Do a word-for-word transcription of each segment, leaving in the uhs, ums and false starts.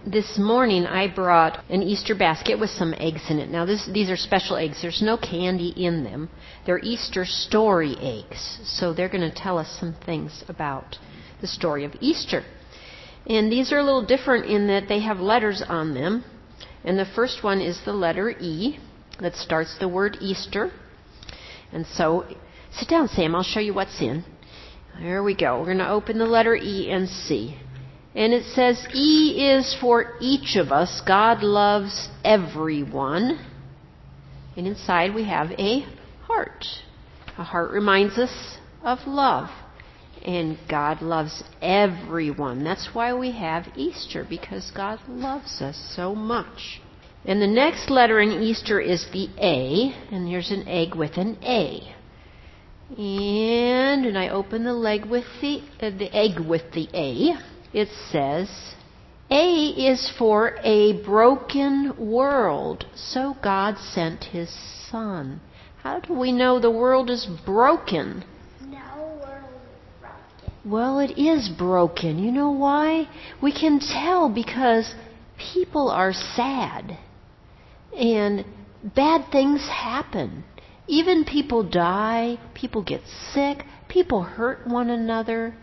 This morning I brought an Easter basket with some eggs in it. Now this, these are special eggs. There's no candy in them. They're Easter story eggs. So they're going to tell us some things about the story of Easter. And these are a little different in that they have letters on them. And the first one is the letter E that starts the word Easter. And so, sit down, Sam. I'll show you what's in. There we go. We're going to open the letter E and see. And it says, E is for each of us. God loves everyone. And inside we have a heart. A heart reminds us of love. And God loves everyone. That's why we have Easter, because God loves us so much. And the next letter in Easter is the A. And here's an egg with an A. And, and I open the leg with the, uh, the egg with the A. It says, A is for a broken world, so God sent His Son. How do we know the world is broken? No world is broken. Well, it is broken. You know why? We can tell because people are sad. And bad things happen. Even people die, people get sick, people hurt one another.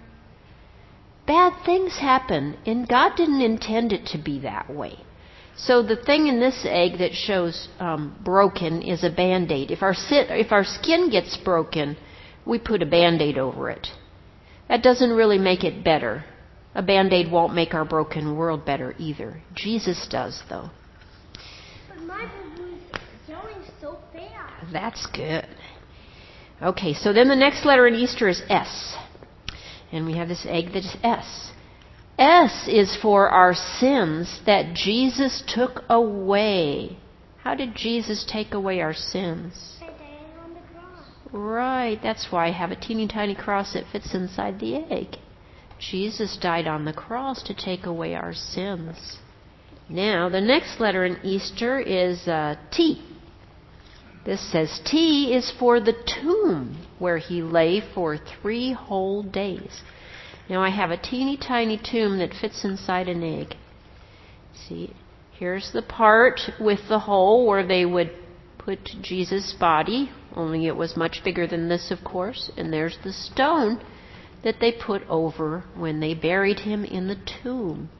Bad things happen, and God didn't intend it to be that way. So the thing in this egg that shows um, broken is a Band-Aid. If our, sit, if our skin gets broken, we put a Band-Aid over it. That doesn't really make it better. A Band-Aid won't make our broken world better either. Jesus does, though. But my boo-boo's going so fast. That's good. Okay, so then the next letter in Easter is S. And we have this egg that is S. S is for our sins that Jesus took away. How did Jesus take away our sins? By dying on the cross. Right, that's why I have a teeny tiny cross that fits inside the egg. Jesus died on the cross to take away our sins. Now, the next letter in Easter is uh, T. This says T is for the tomb where He lay for three whole days. Now I have a teeny tiny tomb that fits inside an egg. See, here's the part with the hole where they would put Jesus' body, only it was much bigger than this, of course. And there's the stone that they put over when they buried Him in the tomb.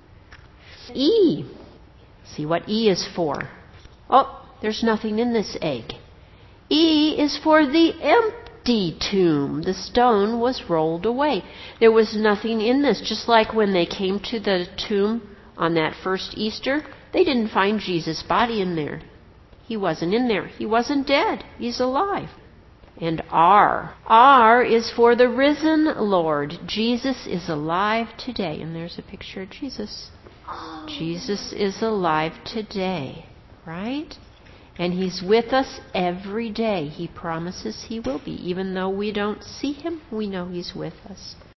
E. See what E is for. Oh, there's nothing in this egg. E is for the empty tomb. The stone was rolled away. There was nothing in this. Just like when they came to the tomb on that first Easter, they didn't find Jesus' body in there. He wasn't in there. He wasn't dead. He's alive. And R. R is for the risen Lord. Jesus is alive today. And there's a picture of Jesus. Oh. Jesus is alive today. Right? And He's with us every day. He promises He will be. Even though we don't see Him, we know He's with us.